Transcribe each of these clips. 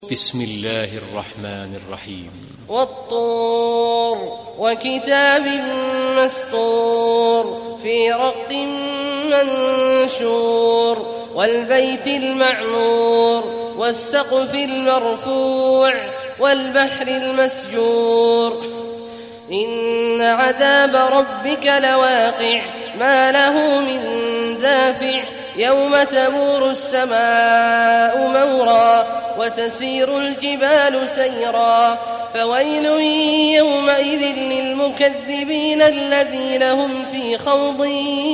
بسم الله الرحمن الرحيم. والطور وكتاب مسطور في رق منشور والبيت المعمور والسقف المرفوع والبحر المسجور إن عذاب ربك لواقع ما له من دافع يوم تمور السماء مورا وتسير الجبال سيرا فويل يومئذ للمكذبين الذين هم في خوض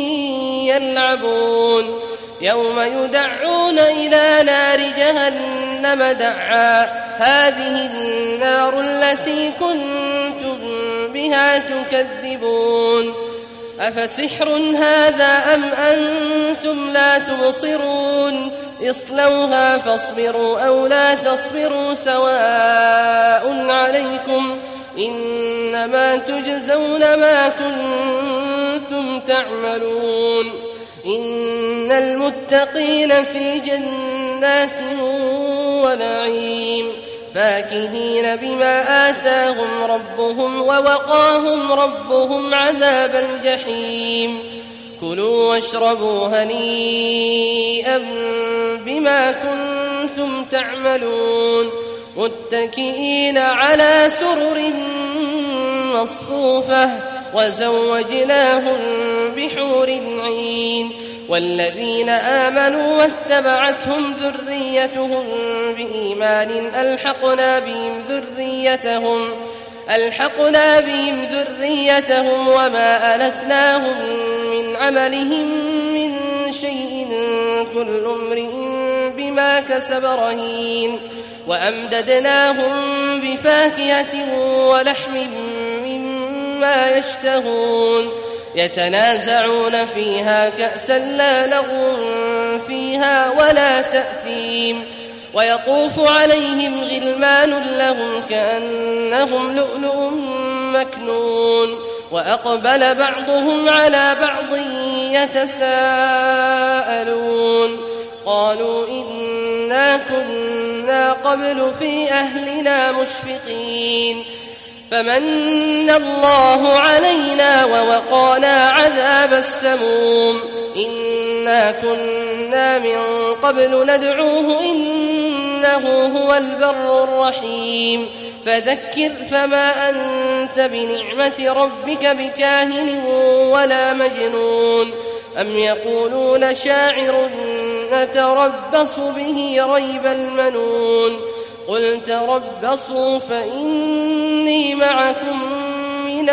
يلعبون يوم يدعون إلى نار جهنم دعا هذه النار التي كنتم بها تكذبون أفسحر هذا أم أنتم لا تبصرون اصلوها فاصبروا أو لا تصبروا سواء عليكم إنما تجزون ما كنتم تعملون إن المتقين في جنات ونعيم فاكهين بما آتاهم ربهم ووقاهم ربهم عذاب الجحيم كلوا واشربوا هنيئا بما كنتم تعملون متكئين على سرر مصفوفة وزوجناهم بحور عين والذين آمنوا واتبعتهم ذريتهم بإيمان ألحقنا بهم ذريتهم وما ألتناهم من عملهم من شيء كل امرئ بما كسب رهين وأمددناهم بفاكهة ولحم مما يشتهون يتنازعون فيها كأسا لا لغو فيها ولا تأثيم ويطوف عليهم غلمان لهم كأنهم لؤلؤ مكنون وأقبل بعضهم على بعض يتساءلون قالوا إنا كنا قبل في أهلنا مشفقين فمن الله علينا ووقانا عذاب السموم إنا كنا من قبل ندعوه إنه هو البر الرحيم فذكر فما أنت بنعمة ربك بكاهن ولا مجنون أم يقولون شاعر نتربص به ريب المنون قل تربصوا فإني معكم من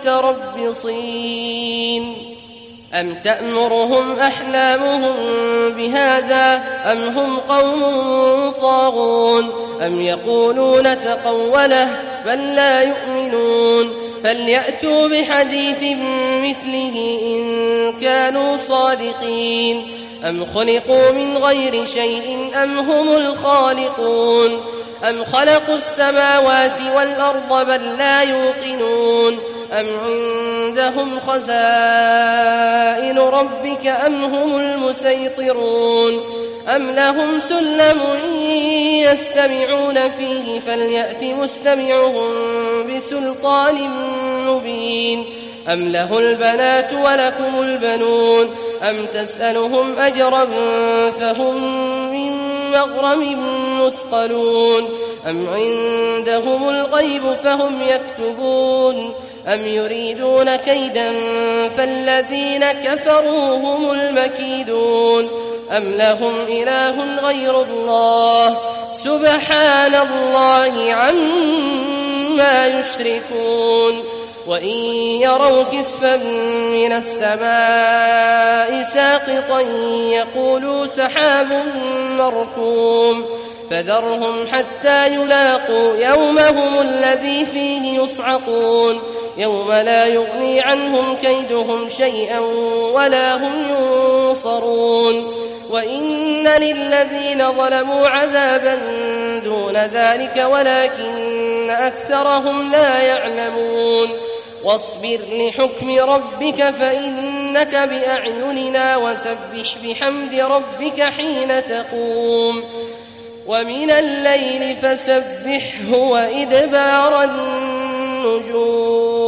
المتربصين أم تأمرهم أحلامهم بهذا أم هم قوم طاغون أم يقولون تقوله بل لا يؤمنون فليأتوا بحديث مثله إن كانوا صادقين أم خلقوا من غير شيء أم هم الخالقون أم خلقوا السماوات والأرض بل لا يوقنون أم عندهم خزائن ربك أم هم المسيطرون أم لهم سلم يستمعون فيه فليأت مستمعهم بسلطان مبين أم له البنات ولكم البنون أم تسألهم أجرا فهم من مغرم مثقلون أم عندهم الغيب فهم يكتبون أم يريدون كيدا فالذين كفروا هم المكيدون أم لهم إله غير الله سبحان الله عما يشركون وإن يروا كسفا من السماء ساقطا يقولوا سحاب مركوم فذرهم حتى يلاقوا يومهم الذي فيه يصعقون يوم لا يغني عنهم كيدهم شيئا ولا هم ينصرون وإن للذين ظلموا عذابا دون ذلك ولكن أكثرهم لا يعلمون واصبر لحكم ربك فإنك بأعيننا وسبح بحمد ربك حين تقوم ومن الليل فسبحه وإدبار النجوم.